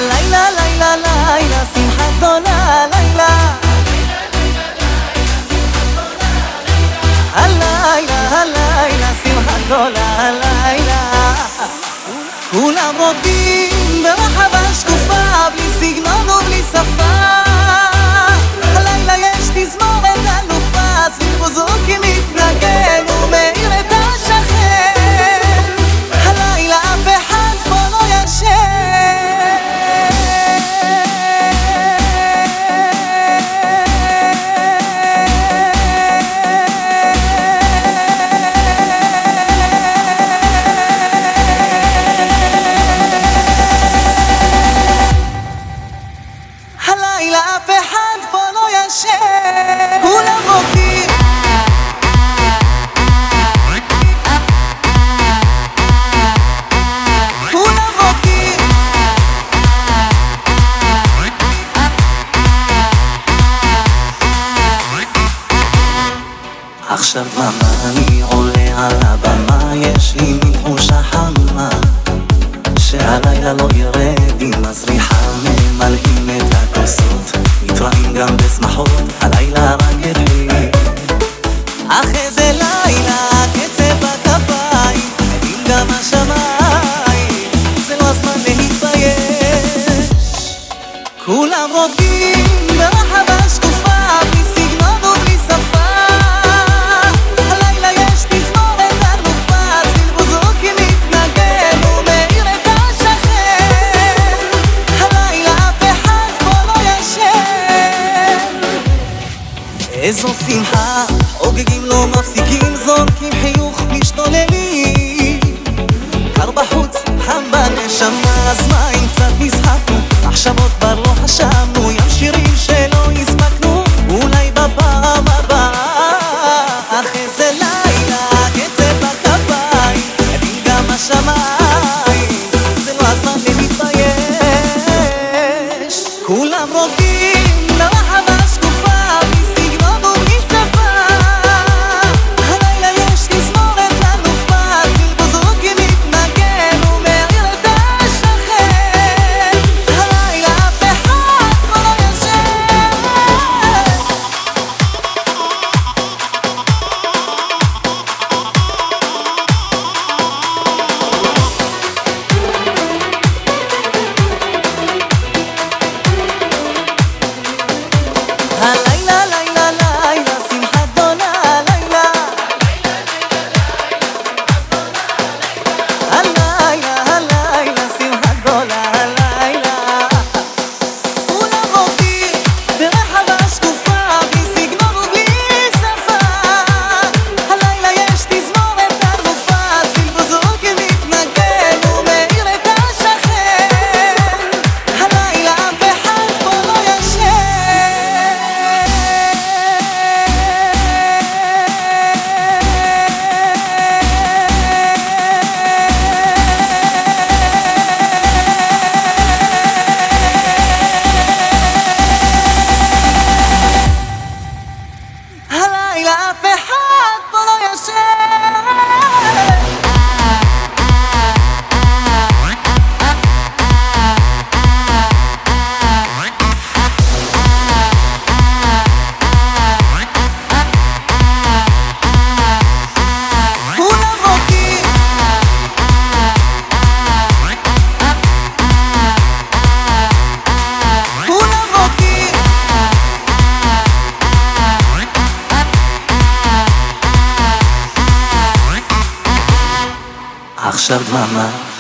הלילה, לילה, לילה, שמחה גדולה, לילה. הלילה, הלילה, שמחה גדולה, הלילה. כולם רוקדים ברחבה שקופה, בלי סגנון ובלי שפה. הלילה יש תזמורת אלופה, סביב בוזוקי מתנגן ומאיר את השכן. הלילה אף אחד פה לא ישן. הלילה אף אחד פה לא ישן. כולם רוקדים, כולם רוקדים. עכשיו מה אני עולה על הבמה, יש לי מין תחושה חמה שהלילה לא ירד עם הזריחה, ממלאים את הכוסות, מתראים גם בשמחות, הלילה רקד לי. אך איזה לילה, קצב בכפיים, נעים גם השמיים, זה לא הזמן להתבייש. כולם רוקדים ברחבה שקופה, בלי סגנון ובלי שפה. הלילה יש תזמורת אלופה, סביב בוזוקי מתנגן ומאיר את השכן. הלילה אף אחד פה לא ישן. איזו שמחה, חוגגים לא מפסיקים, זורקים חיוך משתוללים. קר בחוץ, חם בנשמה, אז מה אם קצת נשחקנו? עכשיו עוד כבר לא חשבנו, ים שירים שלא הספקנו, אולי בפעם הבאה. אך איזה לילה, קצב בכפיים, נעים גם השמיים, זה לא הזמן להתבייש. כולם רוקדים ברחבה שקופה, בלי סגנון ובלי שפה. הלילה יש תזמורת אלופה, סביב בוזוקי מתנגן ומאיר את השכן. הלילה אף אחד פה לא ישן. הלילה, לילה, לילה, שמחה גדולה, לילה. הלילה, הלילה, שמחה גדולה, לילה. כולם רוקדים ברחבה שקופה, בלי סגנון ובלי שפה. הלילה יש תזמורת אלופה, סביב בוזוקי מתנגן ומאיר את השכן. הלילה אף אחד פה לא ישן. הלילה אף אחד פה לא ישן. כולם רוקדים, כולם רוקדים. עכשיו דממה,